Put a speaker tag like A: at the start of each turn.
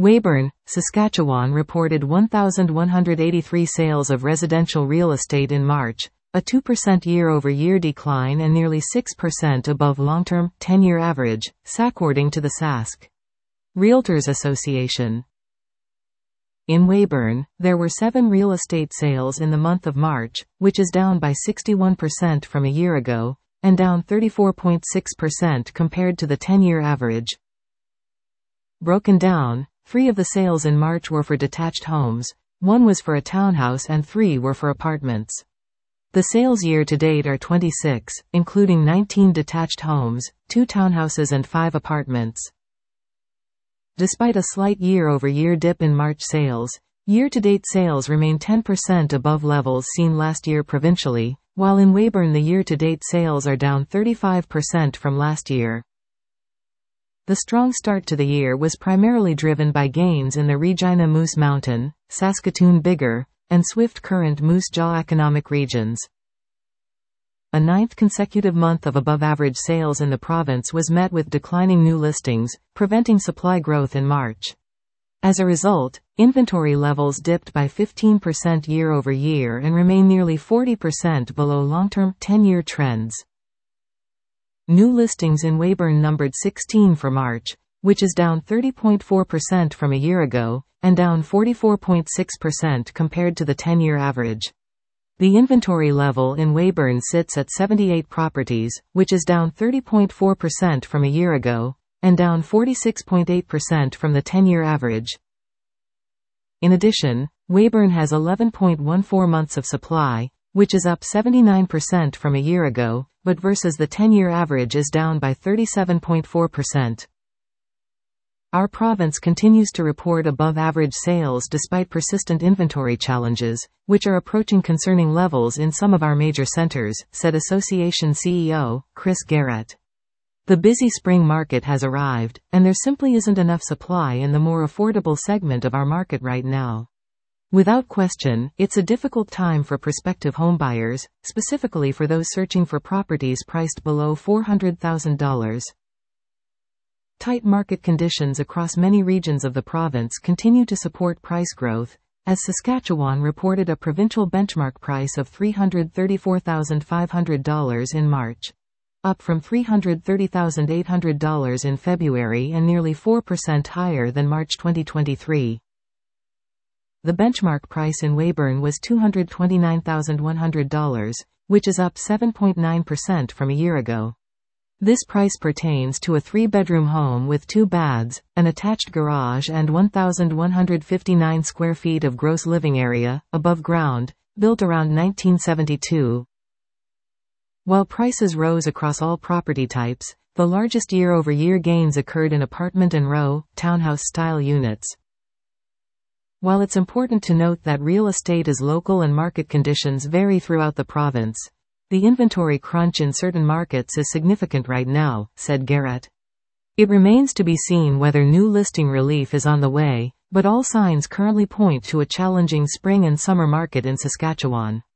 A: Weyburn, Saskatchewan reported 1,183 sales of residential real estate in March, a 2% year-over-year decline and nearly 6% above long-term, 10-year average, according to the Sask Realtors Association. In Weyburn, there were 7 real estate sales in the month of March, which is down by 61% from a year ago, and down 34.6% compared to the 10-year average. Broken down, 3 of the sales in March were for detached homes, 1 was for a townhouse and 3 were for apartments. The sales year-to-date are 26, including 19 detached homes, 2 townhouses and 5 apartments. Despite a slight year-over-year dip in March sales, year-to-date sales remain 10% above levels seen last year provincially, while in Weyburn the year-to-date sales are down 35% from last year. The strong start to the year was primarily driven by gains in the Regina Moose Mountain, Saskatoon-Biggar, and Swift Current Moose Jaw economic regions. A 9th consecutive month of above-average sales in the province was met with declining new listings, preventing supply growth in March. As a result, inventory levels dipped by 15% year-over-year and remain nearly 40% below long-term, 10-year trends. New listings in Weyburn numbered 16 for March, which is down 30.4% from a year ago, and down 44.6% compared to the 10-year average. The inventory level in Weyburn sits at 78 properties, which is down 30.4% from a year ago, and down 46.8% from the 10-year average. In addition, Weyburn has 11.14 months of supply, which is up 79% from a year ago, but versus the 10-year average is down by 37.4%. Our province continues to report above-average sales despite persistent inventory challenges, which are approaching concerning levels in some of our major centers, said Association CEO, Chris Garrett. The busy spring market has arrived, and there simply isn't enough supply in the more affordable segment of our market right now. Without question, it's a difficult time for prospective homebuyers, specifically for those searching for properties priced below $400,000. Tight market conditions across many regions of the province continue to support price growth, as Saskatchewan reported a provincial benchmark price of $334,500 in March, up from $330,800 in February and nearly 4% higher than March 2023. The benchmark price in Weyburn was $229,100, which is up 7.9% from a year ago. This price pertains to a 3-bedroom home with 2 baths, an attached garage and 1,159 square feet of gross living area, above ground, built around 1972. While prices rose across all property types, the largest year-over-year gains occurred in apartment and row, townhouse-style units. While it's important to note that real estate is local and market conditions vary throughout the province, the inventory crunch in certain markets is significant right now, said Garrett. It remains to be seen whether new listing relief is on the way, but all signs currently point to a challenging spring and summer market in Saskatchewan.